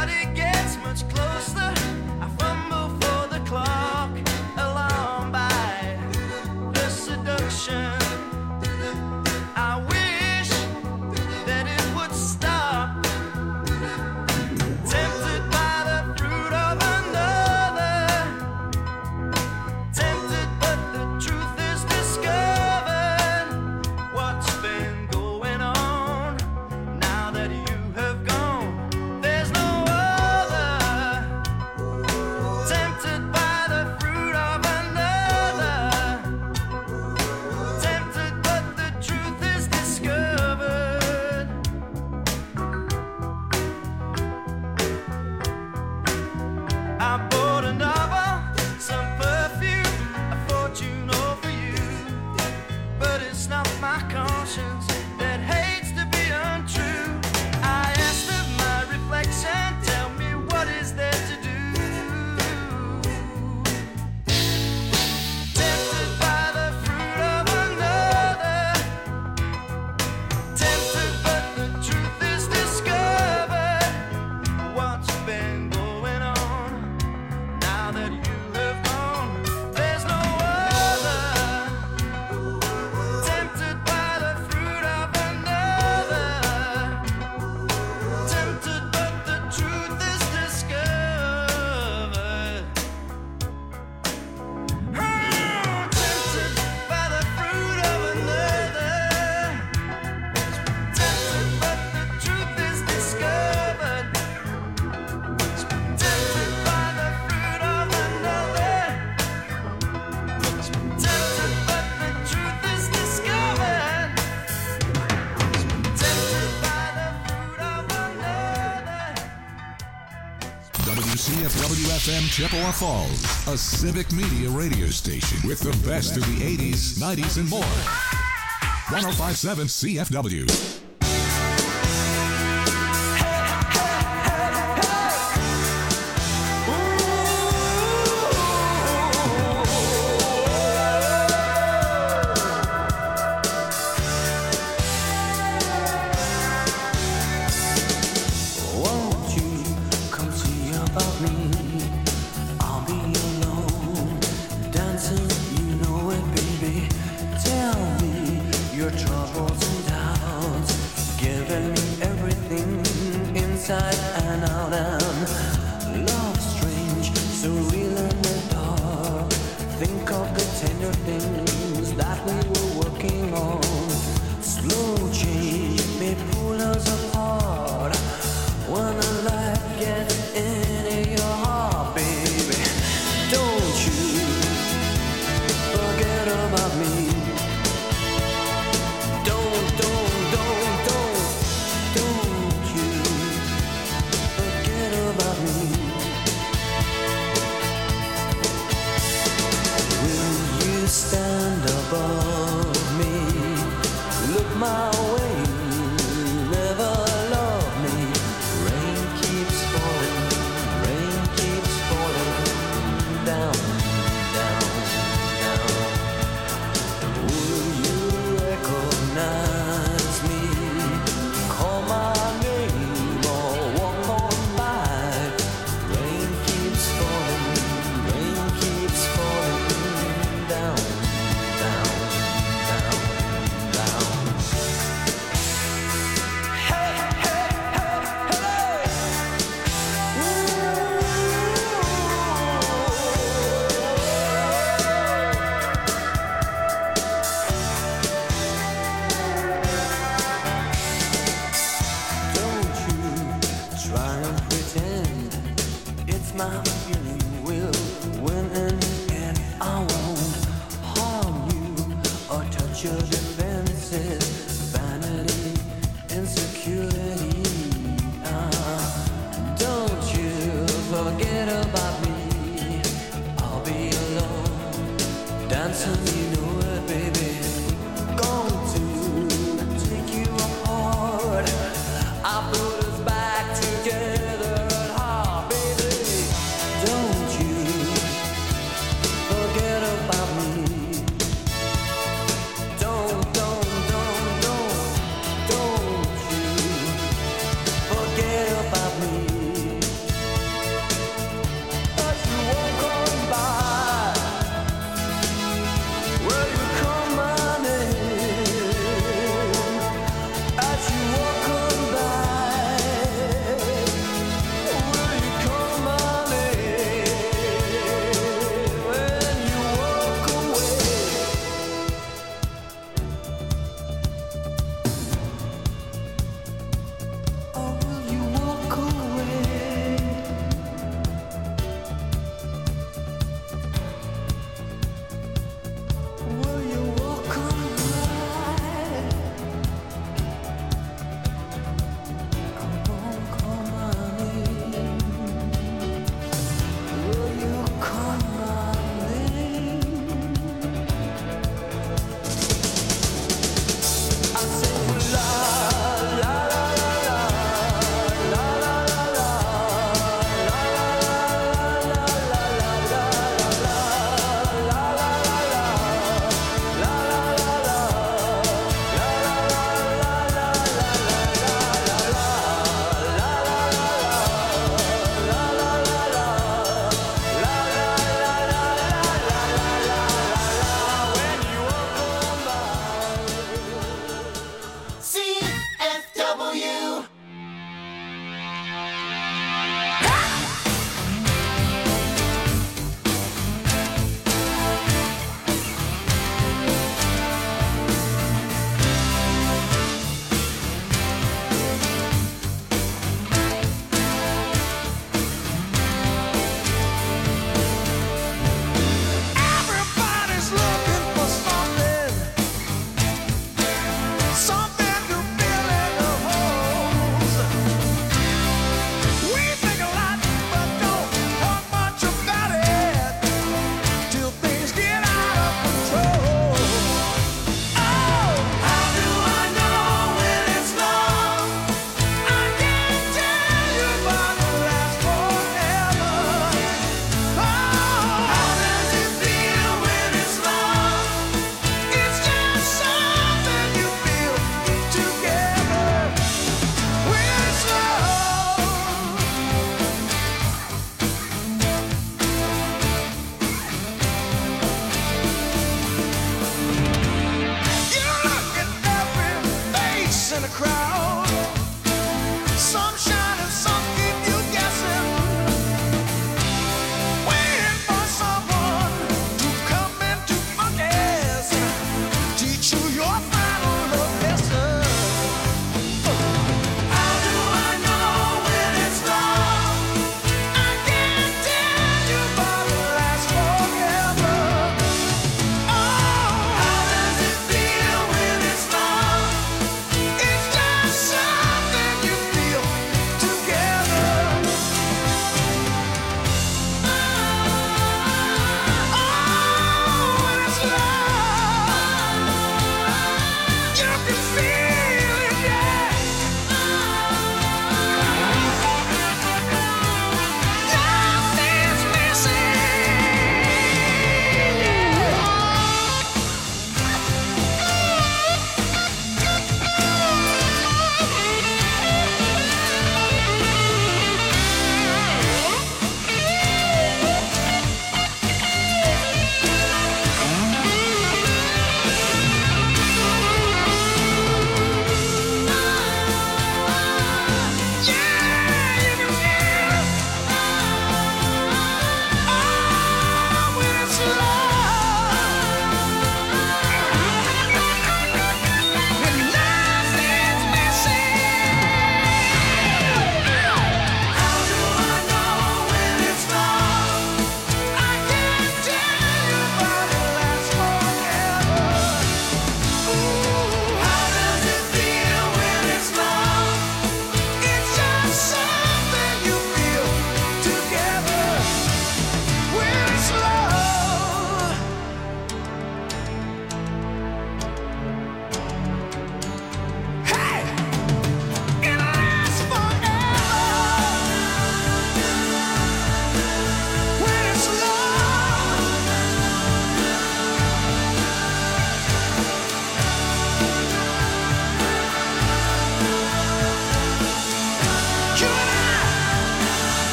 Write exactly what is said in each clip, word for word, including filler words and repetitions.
C F W F M Chippewa Falls, a civic media radio station with the best of the eighties, nineties, and more. one oh five point seven C F W. Don't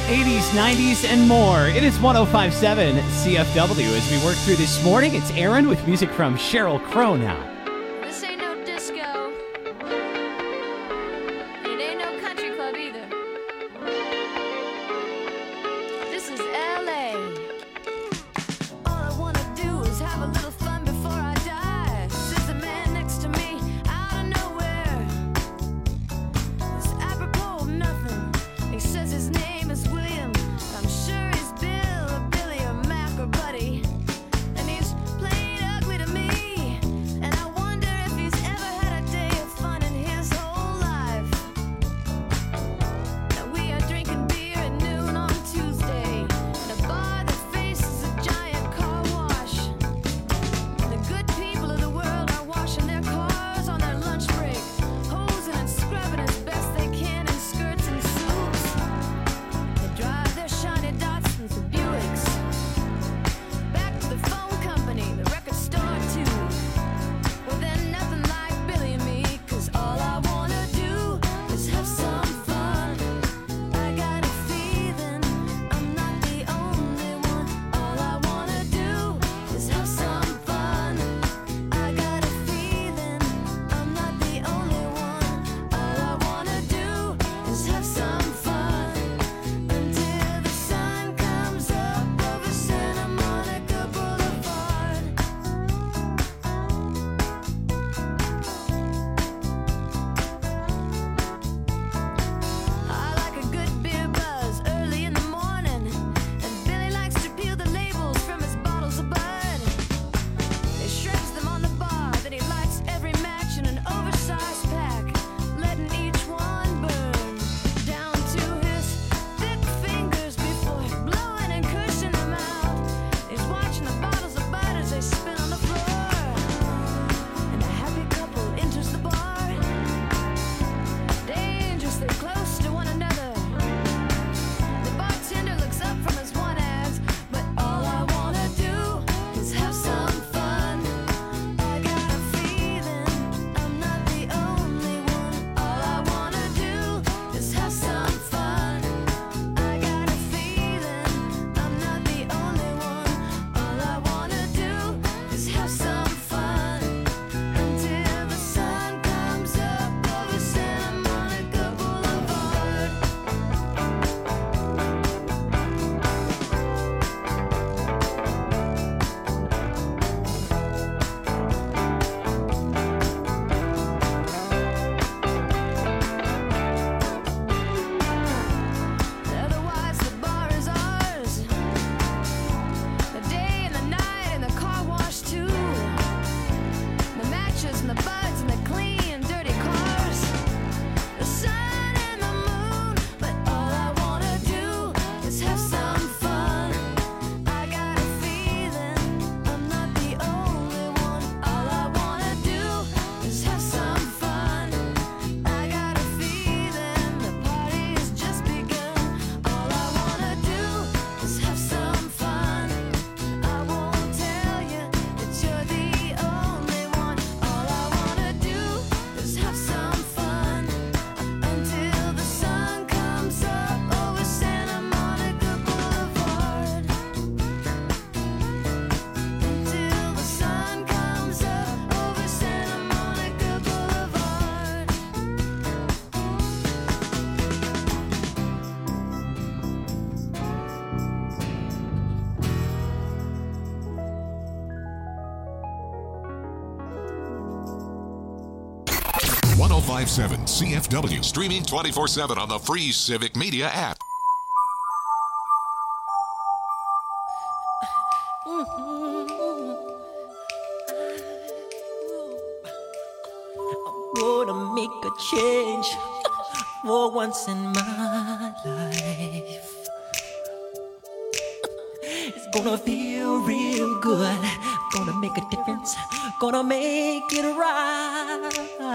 eighties, nineties, and more. It is one oh five point seven C F W. As we work through this morning, it's Aaron with music from Sheryl Crow now. This ain't no disco. It ain't no country club either. This is L A. All I wanna do is have a little fun before I die. Says the man next to me out of nowhere. It's apropos of nothing. He says his name is William. I'm sure he's Bill or Billy or Mac or Buddy. And he's playing ugly to me. And I wonder if he's ever had a day of fun in his whole life. Now we are drinking beer at noon on Tuesday in a bar that faces a giant car wash. And the good people of the world are washing their cars on their lunch break, hosing and scrubbing as best they can in skirts and suits. They drive their shiny Datsuns or Buicks back to the phone company, the record store too. Well, they're nothing like Billy and me, 'cause all I wanna do is have some fun. I got a feeling I'm not the only one. All I wanna do is have some fun. I got a feeling I'm not the only one. All I wanna do is have some fun until the sun comes up over Santa Monica Boulevard. I like a good beer buzz early in the morning, and Billy likes to peel the labels from his bottles of Bud. He shreds them on the bar, then he lights every match in an oversized pack, letting each one burn down to his thick fingers before blowing and cushing them out. He's watching the bottles of Bud as they spin on the floor, and a happy couple enters the bar, dangerously close to one another. The bartender looks up from his one ads, but all I wanna do is have some fun. I got a feeling I'm not the only one. All I wanna do is have some fun. I got a feeling I'm not the only one. All I wanna do is have some fun until the sun comes up over Santa Monica Boulevard. Otherwise, the bar is ours. The day and the night and the car wash too. The matches and the buds and the clean, dirty cars. The sun and the moon, but all I wanna do is have some fun. I got a feeling I'm not the only one. All I wanna do is have some fun. I got a feeling the party's just begun. All I wanna do is have some fun. I won't tell you that you're the only one. All I wanna do is have some fun until the sun comes up over Santa Monica Boulevard. Until the sun comes up over Santa Monica Boulevard. one oh five point seven C F W. Streaming twenty-four seven on the free Civic Media app. Gonna make a change for once in my life. It's gonna feel real good. Gonna make a difference. Gonna make it right.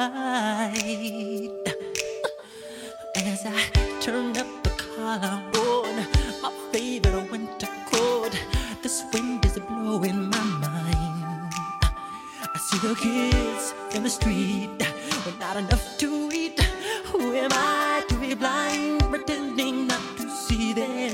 As I turn up the collar on my favorite winter coat, this wind is blowing my mind. I see the kids in the street with not enough to eat. Who am I to be blind, pretending not to see them?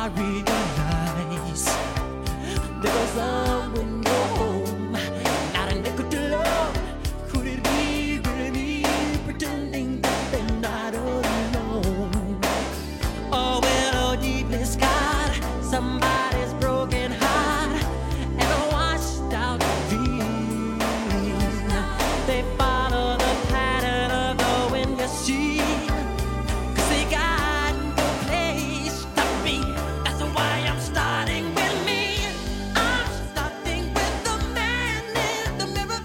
I realize there was someone home, not a nickel to love. Could it be really me pretending that they're not alone? Oh, well, oh, deeply scarred, somebody's broken heart and a washed out dream. They follow the pattern of the wind, you see, 'cause they got no place to be. That's why I'm starting with me. I'm starting with the man in the mirror.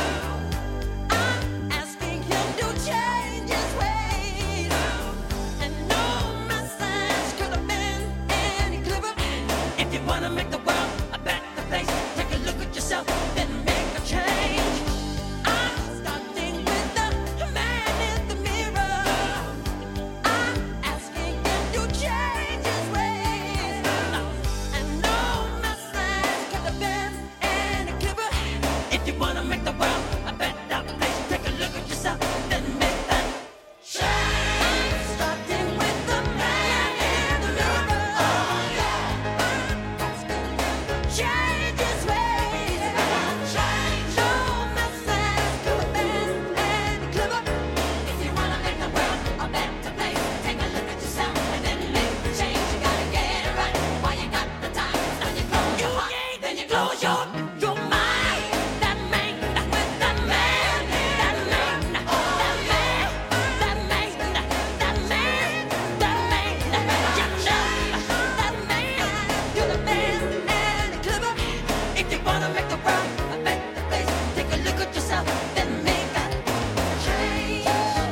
I'm asking him to change his ways. And no message could have been any clearer. If you wanna make the world a better place, take a look at yourself, then make a change. I'm starting with the man in the mirror. I'm asking him to change his ways. And no message could have been any clearer. If you wanna make the world a better place, take a look at yourself, then make that change. I'm starting with the man in the mirror. I'm asking him to change his ways. No message could have been any clearer. If you wanna make the world a better place, take a look at yourself and then make the change. You gotta get it right while you got the time. Now you close your heart, then you close your your mind. That man, that with that man, that man, that man, that man, that man, that man, you know, that man could have been any clearer. If you wanna make the world a better place, take a look at yourself, then make that change.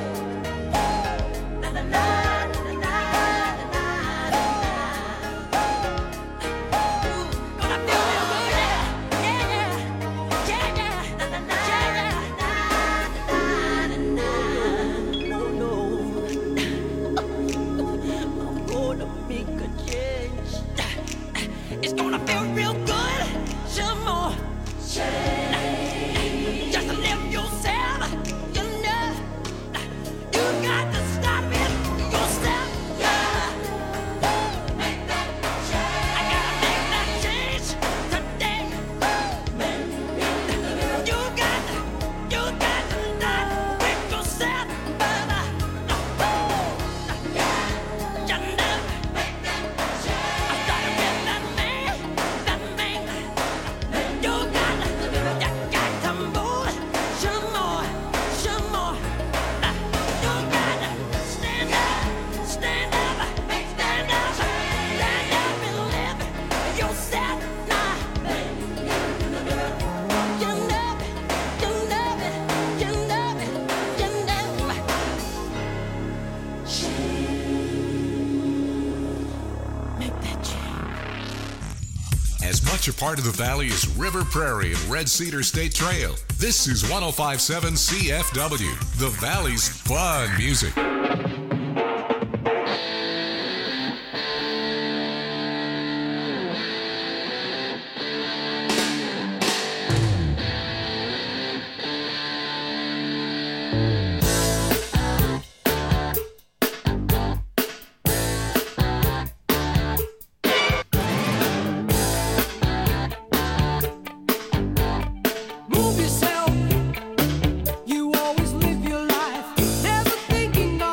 Na na na na na na na. Ooh, gonna feel real good, yeah, yeah, yeah, yeah, na na na, yeah, na na na na. No, no, I'm gonna make a change. It's gonna feel real good, some more change. Just to live yourself, you know. You got to stop it yourself, yeah. Make that change. I gotta make that change today. You got to, you got to start with yourself, brother. You know. Make that change. I started with that man, that man. You got to, you got to move some more, some more. You got to stand up, stand up, stand up, stand up and live yourself now. You know it, you know it, you know it, you know it. Make that change. As much a part of the valley as River Prairie and Red Cedar State Trail, this is one oh five point seven C F W, the valley's fun music. Move yourself. You always live your life, never thinking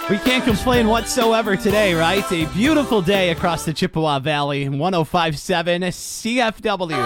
We can't complain whatsoever today, right? A beautiful day across the Chippewa Valley. one oh five point seven C F W.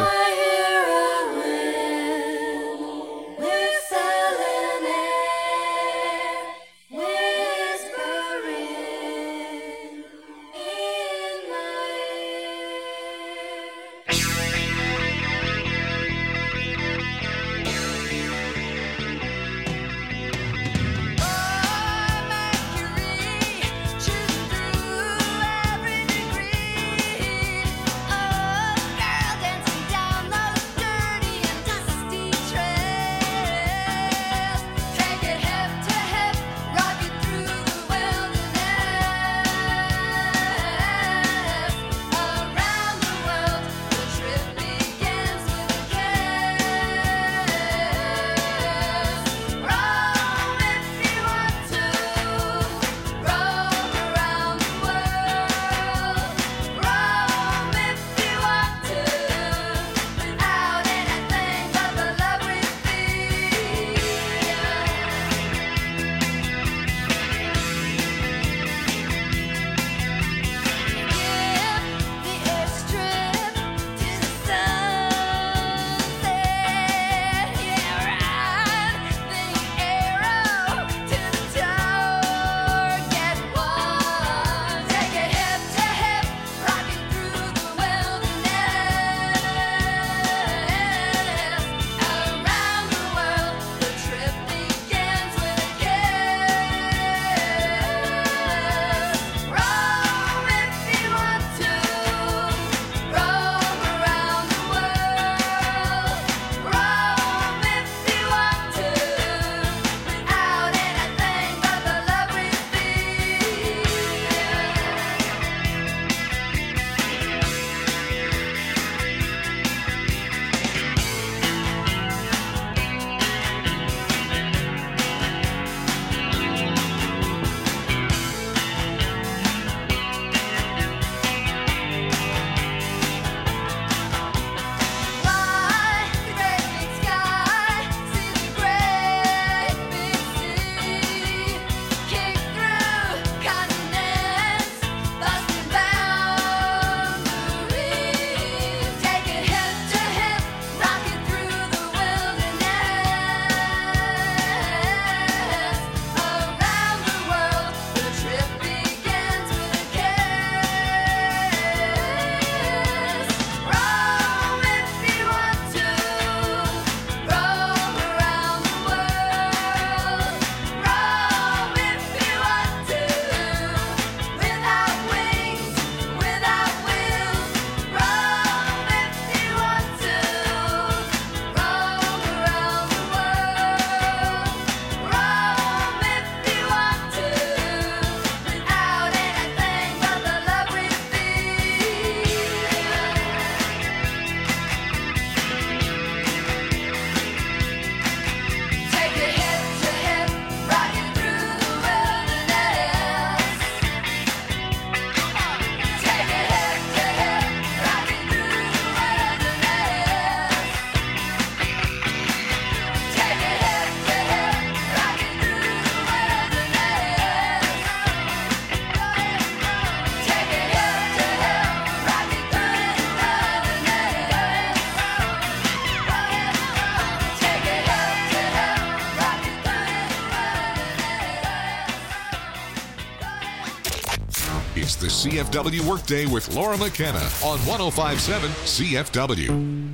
It's the C F W Workday with Laura McKenna on one oh five point seven C F W.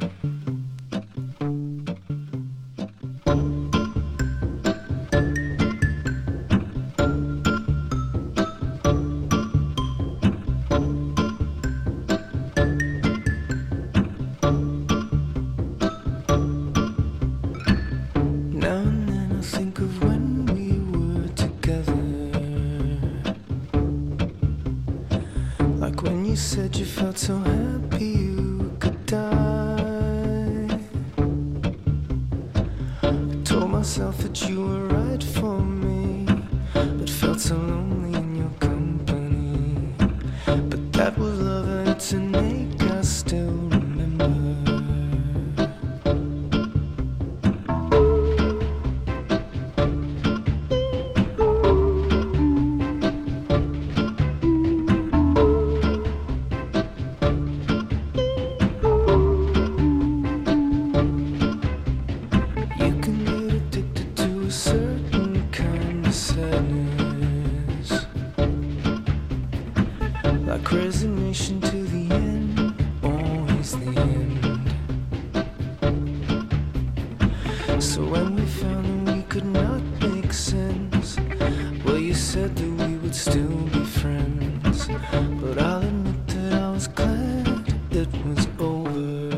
So when we found that we could not make sense, well, you said that we would still be friends. But I'll admit that I was glad it was over.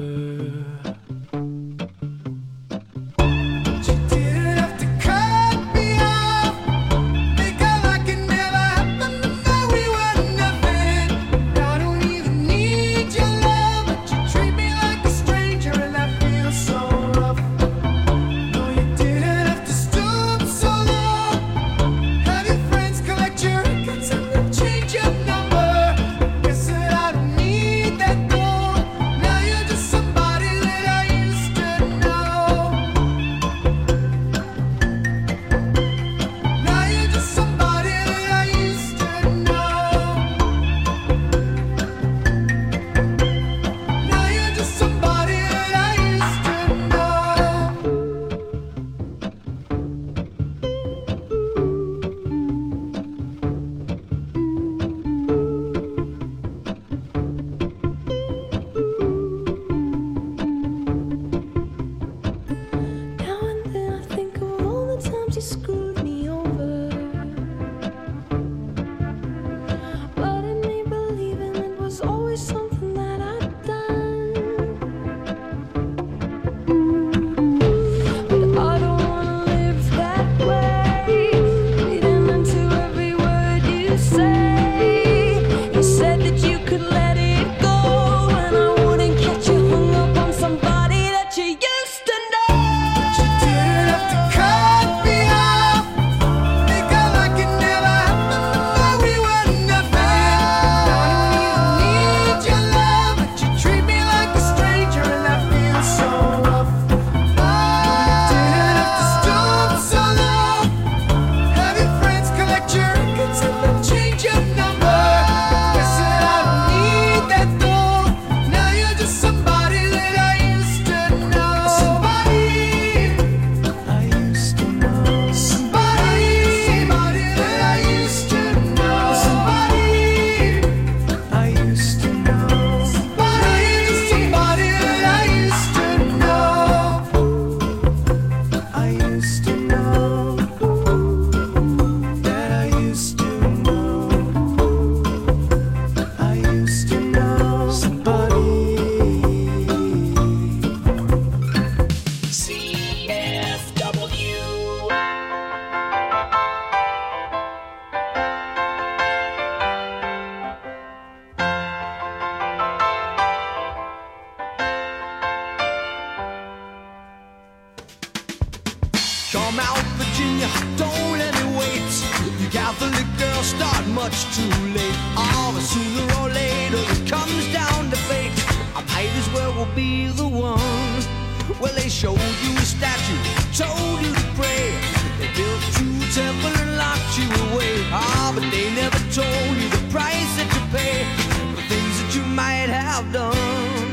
Come out, Virginia, don't let it wait. You Catholic girls start much too late. Oh, but sooner or later it comes down to fate. I might as well will be the one. Well, they showed you a statue, told you to pray. They built you a temple and locked you away. Ah, but they never told you the price that you pay for things that you might have done.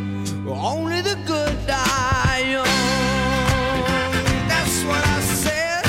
Only the good die young. That's what I said.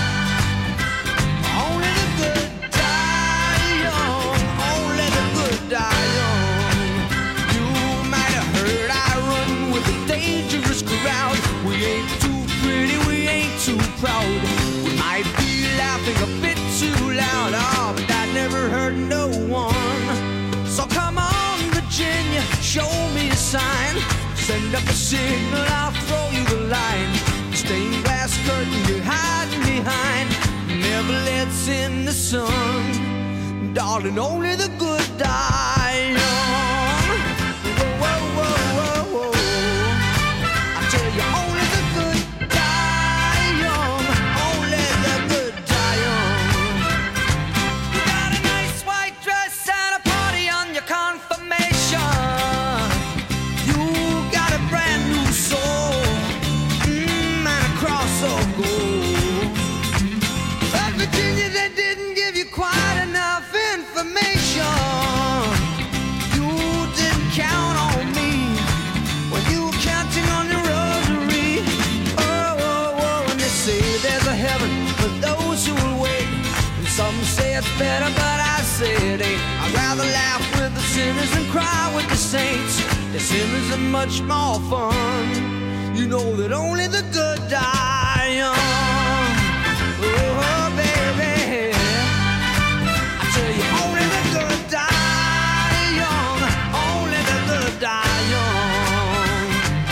Only the good die young. Only the good die young. You might have heard I run with a dangerous crowd. We ain't too pretty, we ain't too proud. We might be laughing a bit too loud. Oh, but that never hurt no one. So come on, Virginia, show me a sign. Send up a signal, I'll throw you the line. Stained glass curtain you're hiding behind never lets in the sun. Darling, only the good die young. Whoa, whoa, whoa, whoa, whoa. I tell you, only the good die young. Only the good die young. You got a nice white dress and a party on your confirmation. You got a brand new soul, mm, and a cross of gold. But Virginia, they didn't give you quite enough information. You didn't count on me when you were counting on your rosary. Oh, oh, oh, and they say there's a heaven for those who will wait. And some say it's better, but I say it ain't. I'd rather laugh with the sinners and cry with the saints. The sinners are much more fun. You know that only the good die young. Oh, baby, I tell you, only the good die young. Only the good die young.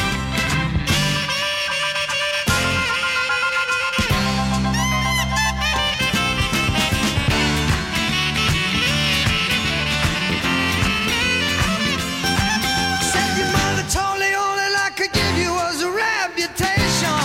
Said your mother told me all that I could give you was a reputation.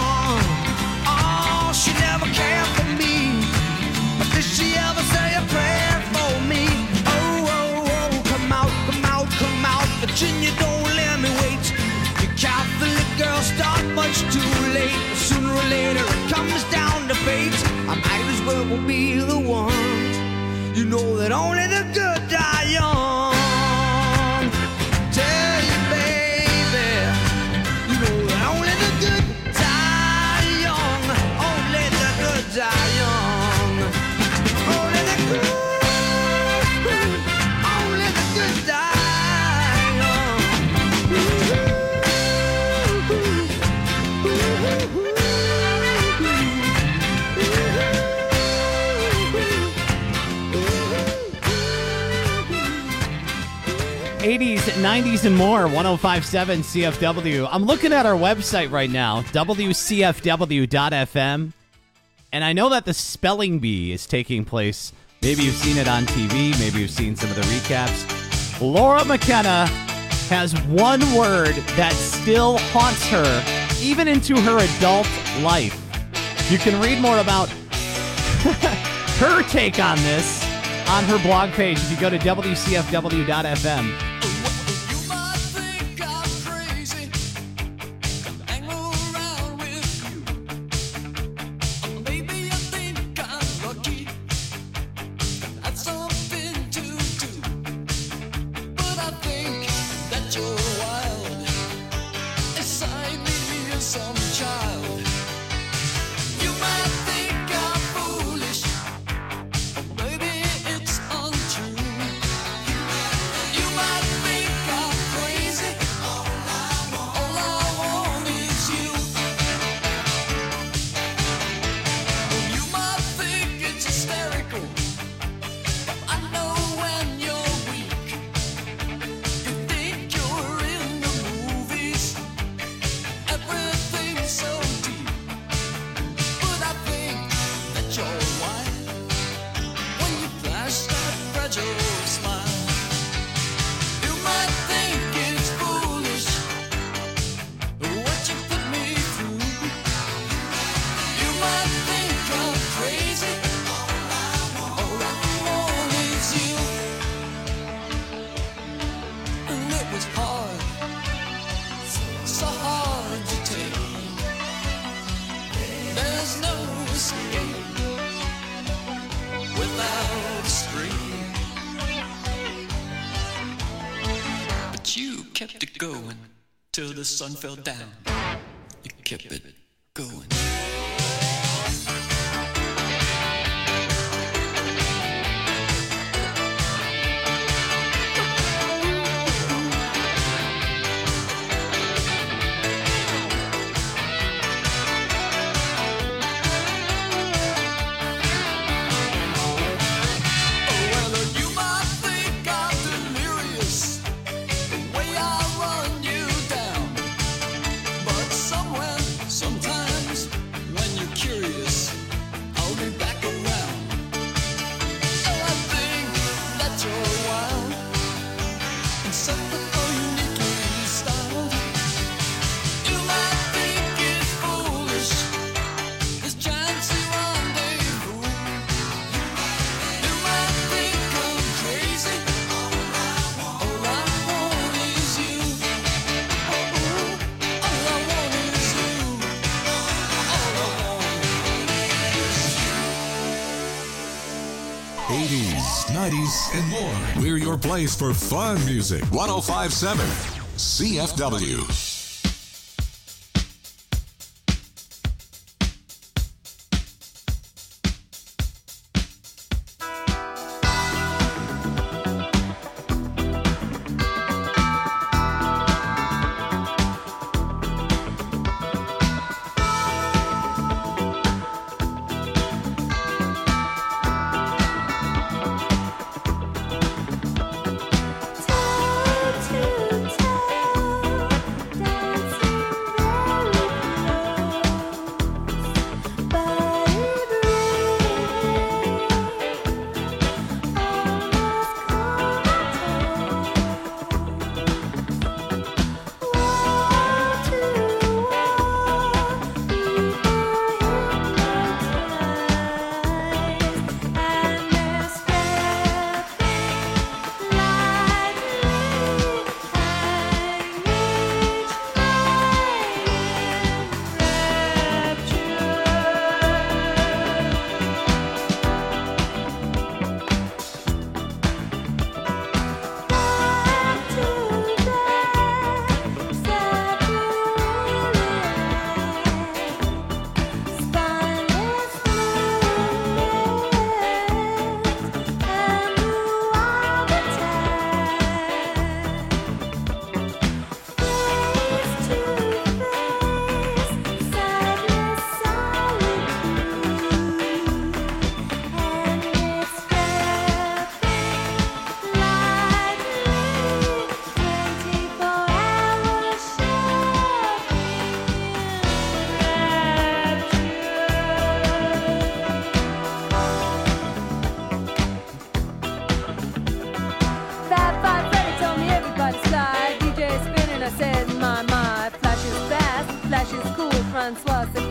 Oh, she never cared for me. But did she ever say a prayer for me? Oh, oh, oh, come out, come out, come out. Virginia, don't let me wait. You Catholic girls start much too late. Sooner or later it comes down to fate. I might as well be the one. You know that only the good die young. Tell you, baby, you know that only the good die young. Only the good die young. Only the good, only the good die young. eighties, nineties, and more. one oh five point seven C F W. I'm looking at our website right now, W C F W dot F M, and I know that the spelling bee is taking place. Maybe you've seen it on T V. Maybe you've seen some of the recaps. Laura McKenna has one word that still haunts her, even into her adult life. You can read more about her take on this on her blog page if you go to W C F W dot F M. You might think I'm crazy, hang around with you. Or maybe you think I'm lucky, that's something to do. But I think that you're wild, inside me is some child. You might think I'm foolish, or maybe it's untrue. You might think I'm crazy. All I want, all I want is you. You might think it's hysterical. I know when you're weak. You think you're in the movies. Everything's so deep. But I think that you're wild when you flash that fragile smile. You might think it's foolish what you put me through. You might think I'm crazy. All I want is you. And it was hard, so hard to take. There's no escape without a scream. But you kept it going till the sun fell down. You kept it going. Well, you might think I'm delirious the way I run you down. But somewhere, sometimes, when you're curious, I'll be back around. Oh, I think that you're wild and something uniquely styled. You might think it's foolish, this chancy rendezvous. You might think I'm crazy. All I want is you. Oh, all I want is you. All I want is you. eighties, nineties, and more. We're your place for fun music. one oh five point seven C F W.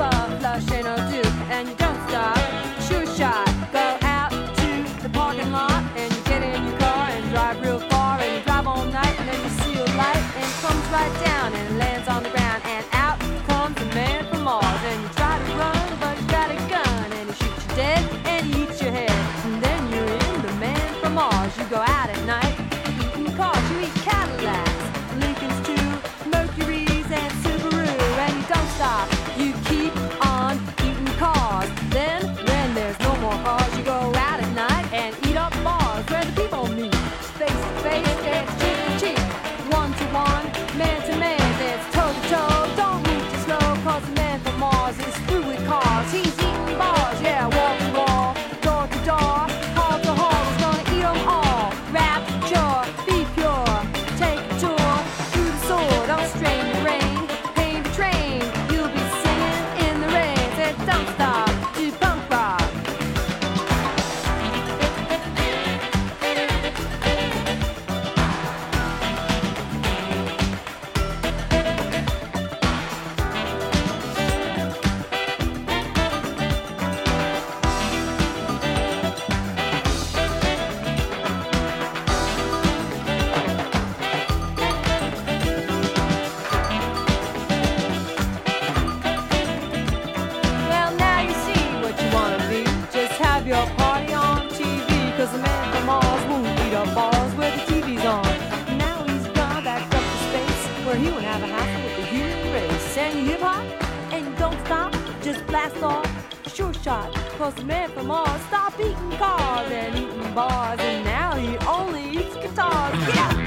above, flush ain't no duke, and you don't stop. Sure shot, go out to the parking lot, and you get in your car and drive real far, and you drive all night, and then you see a light, and it comes right down and lands on the ground, and out comes a man from Mars, and you try to run, but you got a gun, and he shoots you dead, and he eats your head, and then you're in the man from Mars. You go out at night, eating cars, you eat Cadillacs, Lincolns too, Mercuries and Subaru, and you don't stop. You keep on eating cars. Then, when there's no more cars, you go out at night and eat up bars where the people meet. Face to face, it's cheek to cheek. One to one, man to man, it's toe to toe. Don't move too slow, cause the man from Mars is through with cars. He's eating bars, yeah, wall to wall, door to door, hall to hall. He's gonna eat them all. Rapture, be pure, take a tour through the sword. Don't strain the rain, pain the train. You'll be singing in the rain. Said don't stop, do punk rock. Well, now you see what you wanna be. Just have your party on T V, cause the man from Mars won't eat up bars where the T V's on. Now he's gone back up to space, where he won't have a hassle with the human race. And you hip hop, and you don't stop, just blast off. Sure shot, cause the man from Mars stopped eating cars and eating bars, and now he only eats guitars. Get out!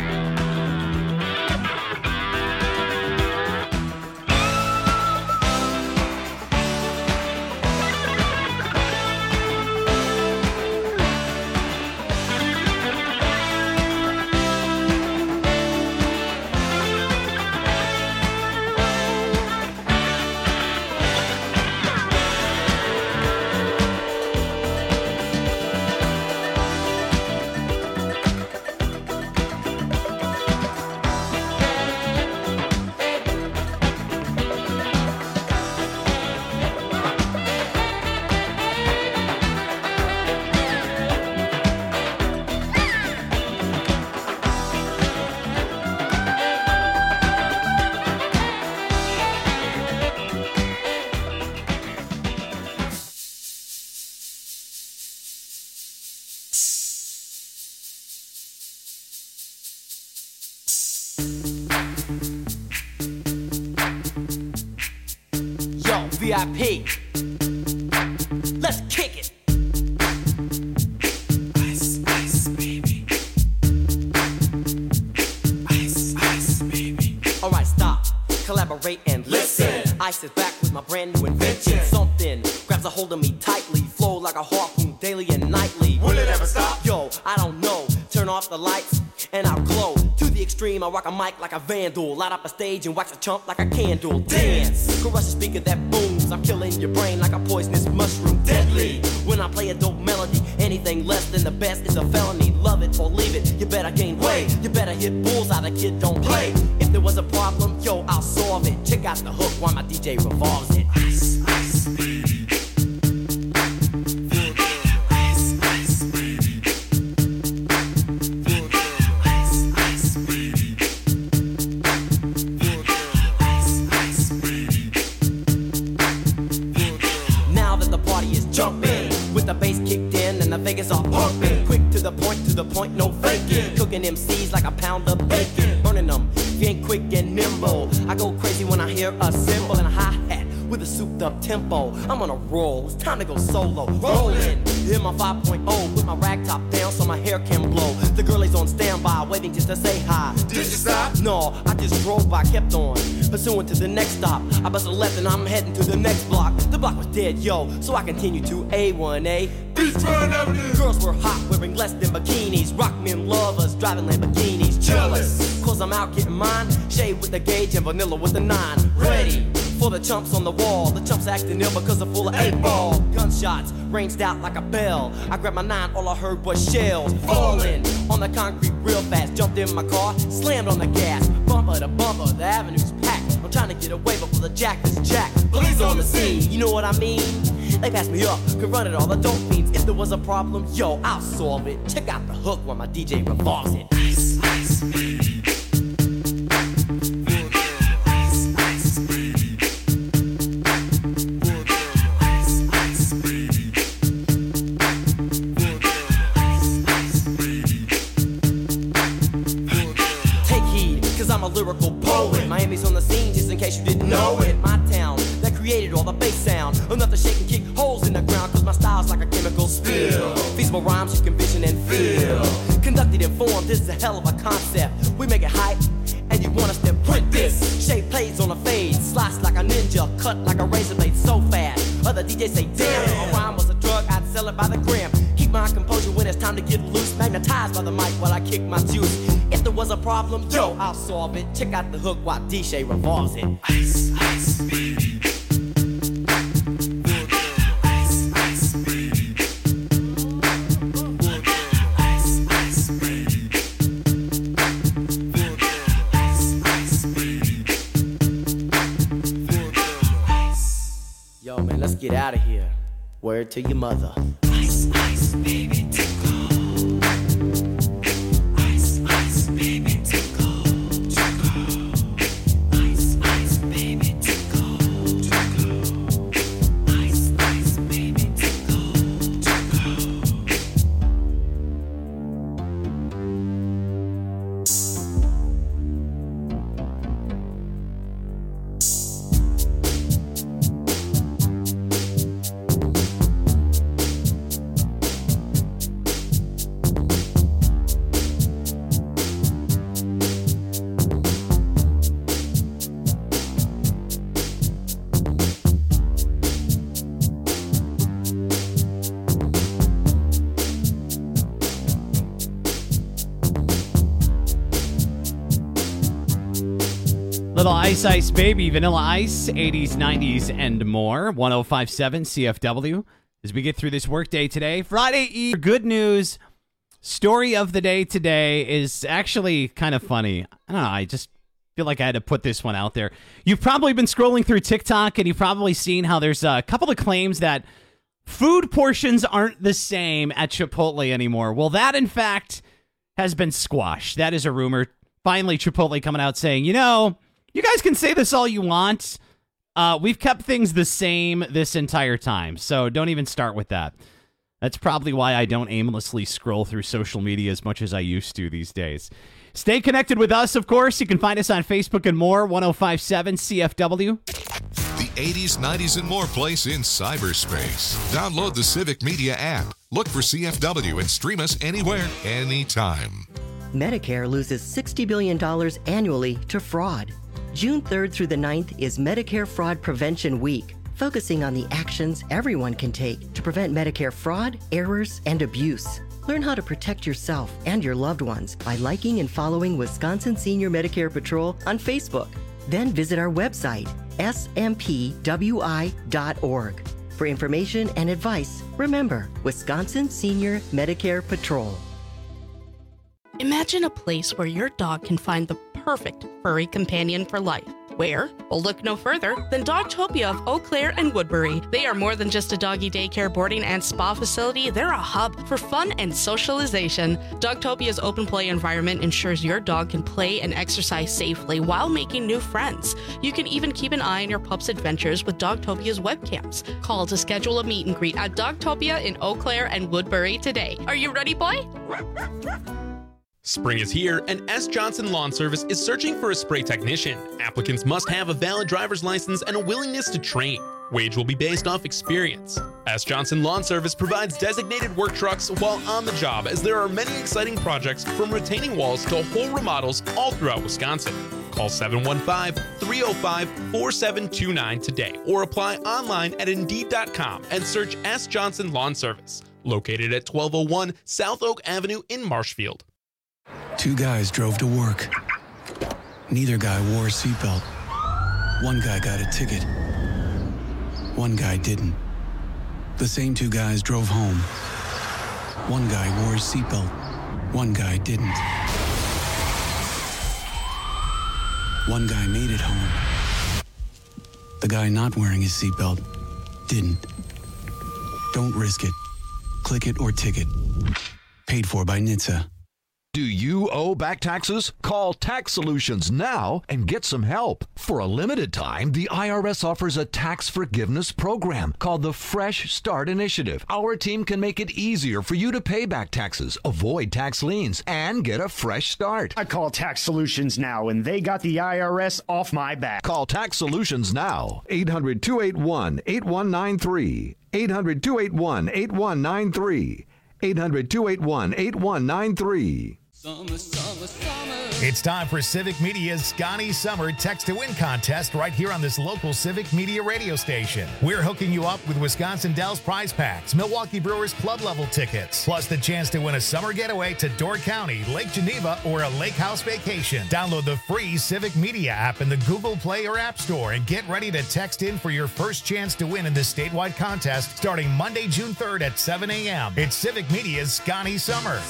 Yo, V I P. Let's kick it. Ice, ice, baby. Ice, ice, baby. Alright, stop. Collaborate and listen. Ice is back with my brand new invention. Something grabs a hold of me tightly. Flow like a harpoon daily and nightly. Will it ever stop? Yo, I don't know. Turn off the lights and I'll glow. To the extreme, I rock a mic like a vandal. Light up a stage and wax a chump like a candle. Dance, crush a speaker that booms. I'm killing your brain like a poisonous mushroom. Deadly, when I play a dope melody. Anything less than the best is a felony. Love it or leave it, you better gain weight. You better hit bullseye, the kid don't play. If there was a problem, yo, I'll solve it. Check out the hook while my D J revolves it. Ice, ice, baby. The bass kicked in and the Vegas all pumping. Quick to the point, to the point, no faking. Cooking M Cs like a pound of bacon. Burning them, if you ain't quick and nimble. I go crazy when I hear a cymbal and a hi-hat with a souped up tempo. I'm on a roll, it's time to go solo. Rolling, in my five point oh, put my rag top down so my hair can blow. The girl is on standby, waiting just to say hi. Did you stop? No, I just drove by, kept on, pursuing to the next stop. I bust a left and I'm heading to the next block. The block was dead, yo, so I continue to A one A. Beachfront Avenue. Girls were hot, wearing less than bikinis. Rock men lovers, driving Lamborghinis. Jealous, cause I'm out getting mine. Shade with the gauge and vanilla with the nine. Ready for the chumps on the wall. The chumps acting ill because they're full of eight ball. Gunshots ranged out like a bell. I grabbed my nine, all I heard was shells falling on the concrete real fast. Jumped in my car, slammed on the gas. Bumper to bumper, the avenue's packed. I'm trying to get away before the jack is jacked. Police on the scene, you know what I mean? They pass me up, could run it all, the dope fiends. If there was a problem, yo, I'll solve it. Check out the hook while my D J revolves it. Ice, ice, baby. Lyrical poet. Miami's on the scene, just in case you didn't know it. My town that created all the bass sound. Enough to shake and kick holes in the ground, cause my style's like a chemical spill. Feasible rhymes you can vision and feel. Conducted in form, this is a hell of a concept. We make it hype, and you want us to print this. Shape plays on a fade, slice like a ninja, cut like a razor blade so fast. Other D Js say, damn, if a rhyme was a drug, I'd sell it by the gram. Keep my composure when it's time to get loose. Magnetized by the mic while I kick my juice. If there was a problem, yo, I'll solve it. Check out the hook while D J revolves it. Ice, ice, baby. Ice, ice, baby. Ice, ice, baby. Ice, ice, baby. Yo, man, let's get out of here. Word to your mother. Ice, ice, baby. Little Ice Ice Baby, Vanilla Ice, eighties, nineties, and more. one oh five point seven C F W. As we get through this workday today, Friday Eve. Good news. Story of the day today is actually kind of funny. I don't know. I just feel like I had to put this one out there. You've probably been scrolling through TikTok and you've probably seen how there's a couple of claims that food portions aren't the same at Chipotle anymore. Well, that in fact has been squashed. That is a rumor. Finally, Chipotle coming out saying, you know, you guys can say this all you want. Uh, we've kept things the same this entire time, so don't even start with that. That's probably why I don't aimlessly scroll through social media as much as I used to these days. Stay connected with us, of course. You can find us on Facebook and more, one oh five point seven C F W. The eighties, nineties, and more place in cyberspace. Download the Civic Media app. Look for C F W and stream us anywhere, anytime. Medicare loses sixty billion dollars annually to fraud. June third through the ninth is Medicare Fraud Prevention Week, focusing on the actions everyone can take to prevent Medicare fraud, errors, and abuse. Learn how to protect yourself and your loved ones by liking and following Wisconsin Senior Medicare Patrol on Facebook. Then visit our website, S M P W I dot org. For information and advice, remember Wisconsin Senior Medicare Patrol. Imagine a place where your dog can find the perfect furry companion for life. Where? Well, look no further than Dogtopia of Eau Claire and Woodbury. They are more than just a doggy daycare, boarding, and spa facility. They're a hub for fun and socialization. Dogtopia's open play environment ensures your dog can play and exercise safely while making new friends. You can even keep an eye on your pup's adventures with Dogtopia's webcams. Call to schedule a meet and greet at Dogtopia in Eau Claire and Woodbury today. Are you ready, boy? Spring is here, and S. Johnson Lawn Service is searching for a spray technician. Applicants must have a valid driver's license and a willingness to train. Wage will be based off experience. S. Johnson Lawn Service provides designated work trucks while on the job, as there are many exciting projects from retaining walls to whole remodels all throughout Wisconsin. Call seven one five, three oh five, four seven two nine today or apply online at Indeed dot com and search S. Johnson Lawn Service, located at twelve oh one South Oak Avenue in Marshfield. Two guys drove to work. Neither guy wore a seatbelt. One guy got a ticket. One guy didn't. The same two guys drove home. One guy wore his seatbelt. One guy didn't. One guy made it home. the guy not wearing his seatbelt didn't. Don't risk it. Click it or ticket. Paid for by N H T S A. Do you owe back taxes? Call Tax Solutions now and get some help. For a limited time, the I R S offers a tax forgiveness program called the Fresh Start Initiative. Our team can make it easier for you to pay back taxes, avoid tax liens, and get a fresh start. I call Tax Solutions now, and they got the I R S off my back. Call Tax Solutions now. eight hundred, two eight one, eight one nine three. eight hundred, two eight one, eight one nine three. eight hundred, two eight one, eight one nine three. Summer, summer, summer. It's time for Civic Media's Scotty Summer Text to Win contest right here on this local Civic Media radio station. We're hooking you up with Wisconsin Dells prize packs, Milwaukee Brewers club level tickets, plus the chance to win a summer getaway to Door County, Lake Geneva, or a lake house vacation. Download the free Civic Media app in the Google Play or App Store and get ready to text in for your first chance to win in this statewide contest starting Monday, June third at seven a.m. It's Civic Media's Scotty Summer.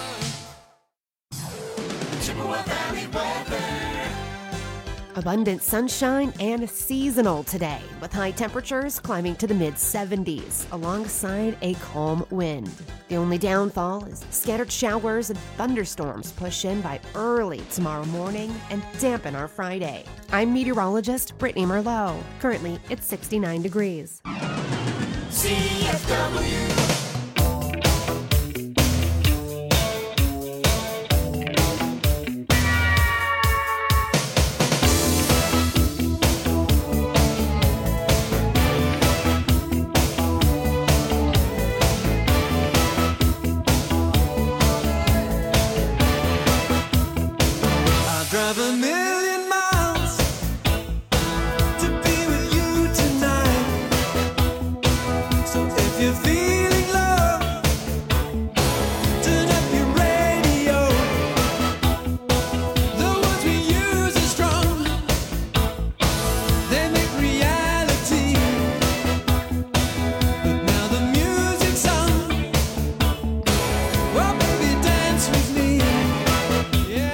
Chippewa Valley weather. Abundant sunshine and seasonal today, with high temperatures climbing to the mid seventies alongside a calm wind. The only downfall is scattered showers and thunderstorms push in by early tomorrow morning and dampen our Friday. I'm meteorologist Brittany Merlot. Currently, it's sixty-nine degrees. C F W. Drive a million miles to be with you tonight. So if you're feeling love, turn up your radio. The words we use are strong, they make reality. But now the music's on. Oh baby, dance with me. Yeah.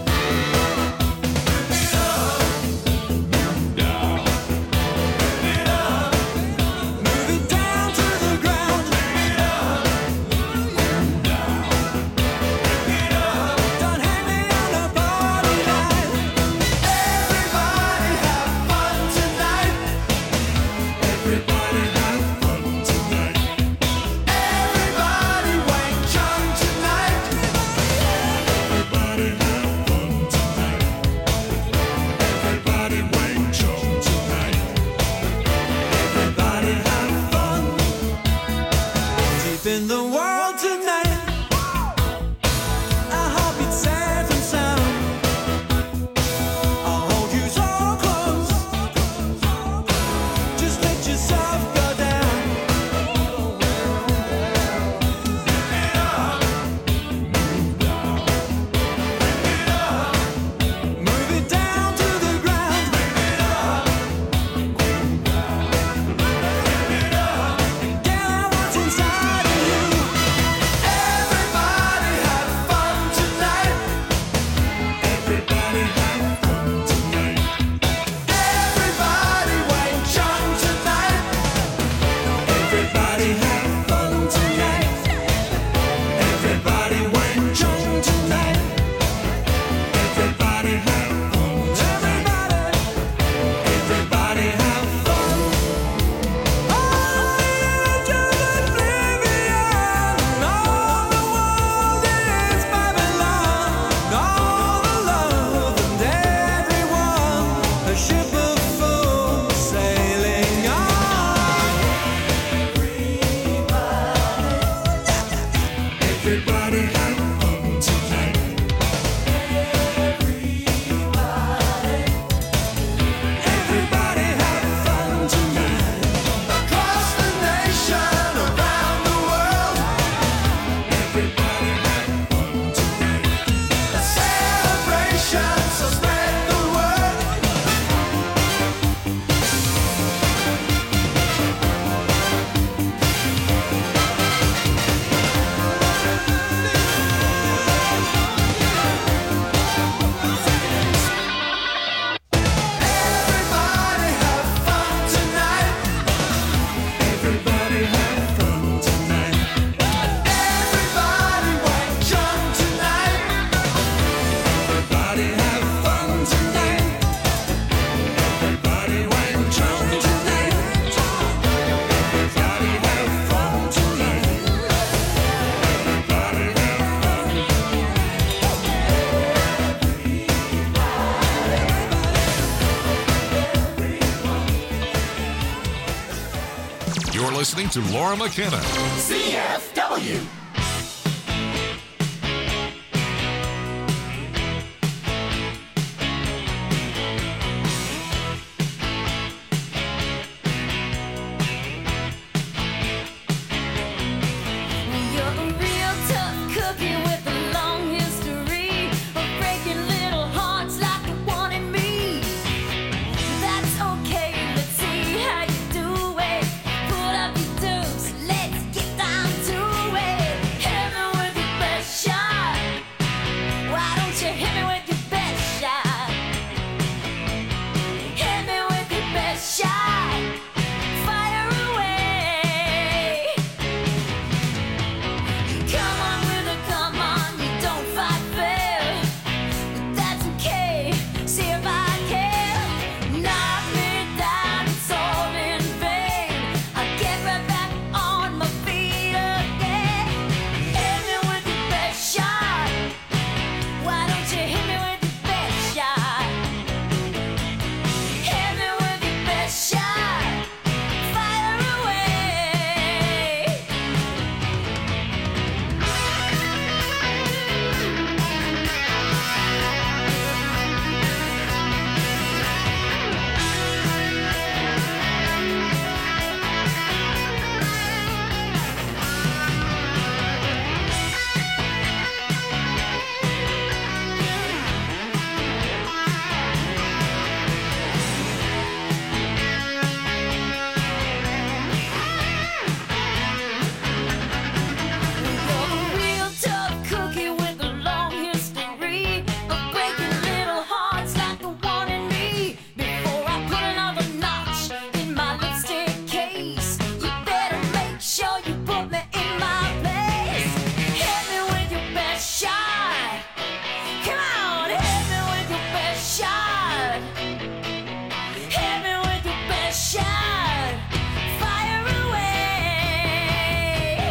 In the world tonight, our heartbeat safe and sound. I'll hold you so close, just let yourself go down. Move it down to the ground. Get what's inside of you. Everybody have fun tonight. Everybody have fun tonight. Everybody Wayne Chung tonight. Everybody have fun tonight. Everybody Wayne Chung tonight. Everybody have fun. Everybody, everybody have fun. Oh, you're just oblivion. All the world is Babylon. All the love and everyone, a ship of fools sailing on. Everybody have fun tonight. Everybody have fun tonight. Across the nation, around the world. Everybody have fun tonight. A celebration, so spread the word. listening to Laura McKenna. C F W. You're a real tough cookie with a long history of breaking little hearts like the one in me. That's okay, let's see how you do it. Put up your dukes, let's get down to it. Hit me with your best shot. Why don't you hit me with your best shot? Hit me with your best shot. Fire away. Come on with it, come on, you don't fight fair. But that's okay, see if I can. Knock me down, it's all in vain. I'll get right back on my feet again. Hit me with your best shot. Why don't you hit me with your best shot? Hit me with your best shot. Fire away. You're a real tough cookie with a long history of breaking little hearts like the one in me. Before I put another notch in my lipstick case, you better make sure you put me in my place. Hit me with your best shot. Come on, hit me with your best shot. Hit me with your best shot. Fire away.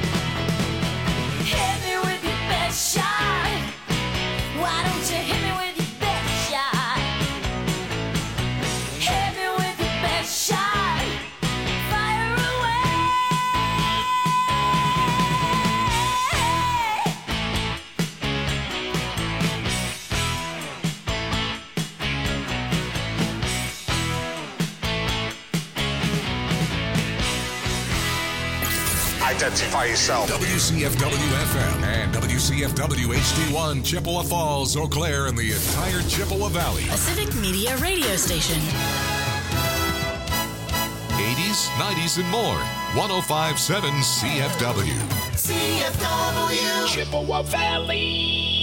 Hit me with your best shot. Why don't you hit me with your best shot? Hit me with your best shot. Fire away. Identify yourself. W C F W F M and W C F W H D one, Chippewa Falls, Eau Claire, and the entire Chippewa Valley. A Civic Media radio station. eighties, nineties, and more. one oh five point seven C F W. C F W. Chippewa Valley.